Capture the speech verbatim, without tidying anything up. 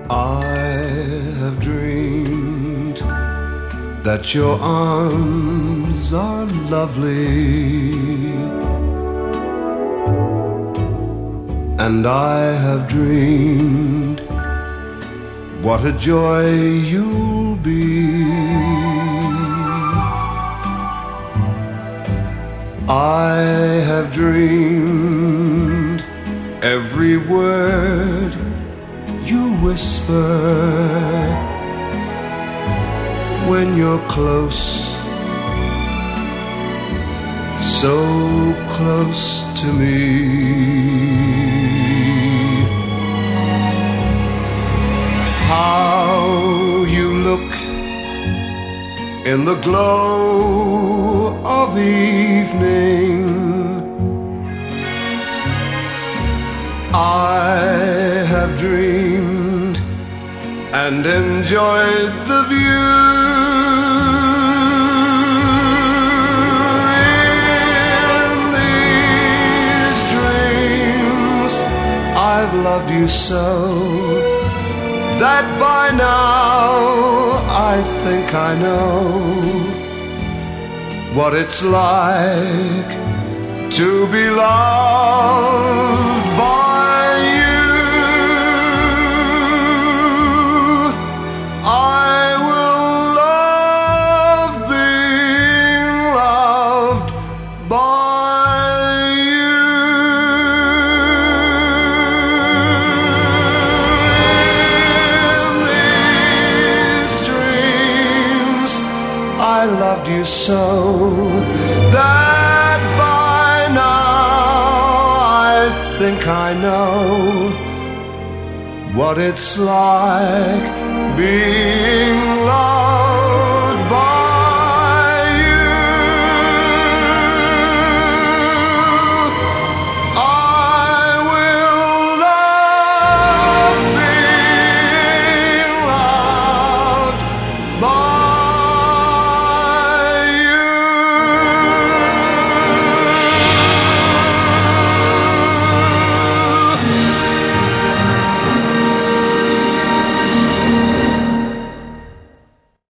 I have dreamed that your arms are lovely, and I have dreamed what a joy you'll be. I have dreamed every word you whisper when you're close, so close to me. How you look in the glow of evening, I have dreamed and enjoyed the view. In these dreams I've loved you so that by now I think I know what it's like to be loved by you. I will love being loved by you. In these dreams I loved you so that by now I think I know what it's like being